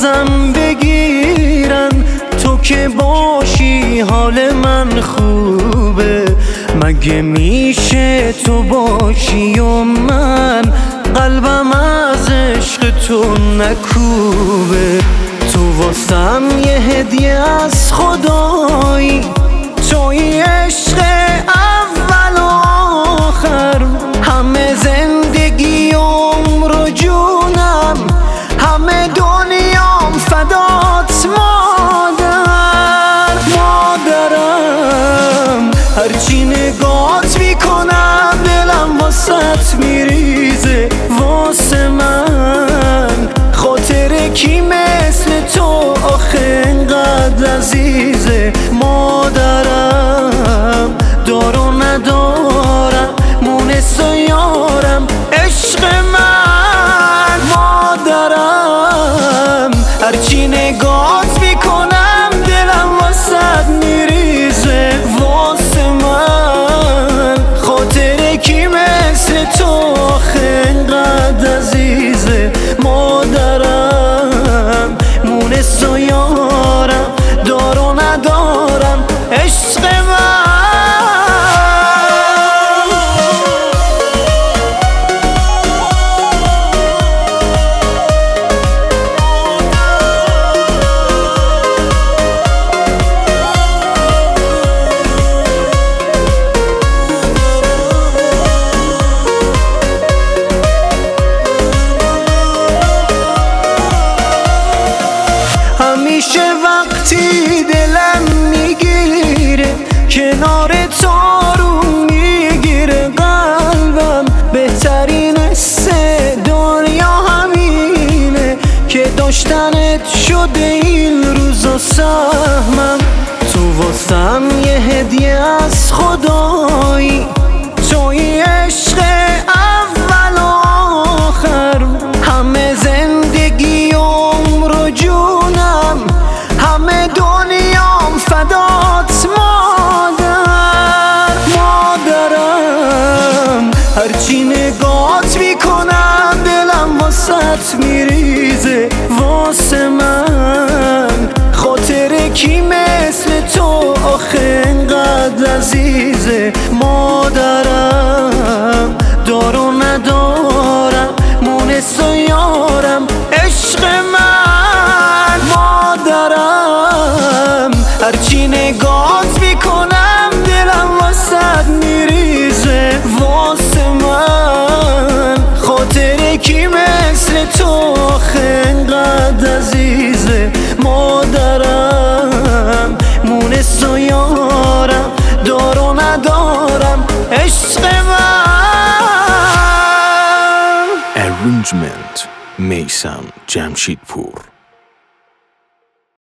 ازم بگیرن، تو که باشی حال من خوبه. مگه میشه تو باشی و من قلبم از عشق تو نکوبه؟ تو واسم یه هدیه از خدایی، توی عشق اول و آخر. همه زندگی عمر و جونم، همه دنیام فدات مادرم. هرچی نگات میکنم دلم واسط میریزه. واسه من خاطر کی مثل تو آخه انقدر عزیزه؟ مادرم دار و ندارم، مونس و یارم، عشق من. مادرم هرچی نگات میکنم دلم واسط میریزه. واسه من خاطر کی مثل تو آخه انقدر عزیزه؟ مادرم مونس و یارم، دار و ندارم، عشق من. همیشه وقتی دلم میگیره کنار تو آروم میگیره قلبم. بهترین حس دنیا همینه که داشتنت شده این روزا سهمم. تو واسم یه هدیه از خدایی، توی عشق اول و آخر. همه زندگی عمر و جونم، همه دنیام فدات مادرم. هرچی نگات میکنم دلم واسط میریزه. واسه من خاطر کی مثل تو آخه انقدر عزیزه؟ مادرم دار و ندارم، مونس و یارم، عشق من. مادرم هرچی نگات میکنم دلم واسط میریزه. واسه من خاطر کی مثل تو آخه انقدر عزیزه؟ مادرم مونس و یارم، دار و ندارم، عشق من. Arrangement میثم جمشیدپور.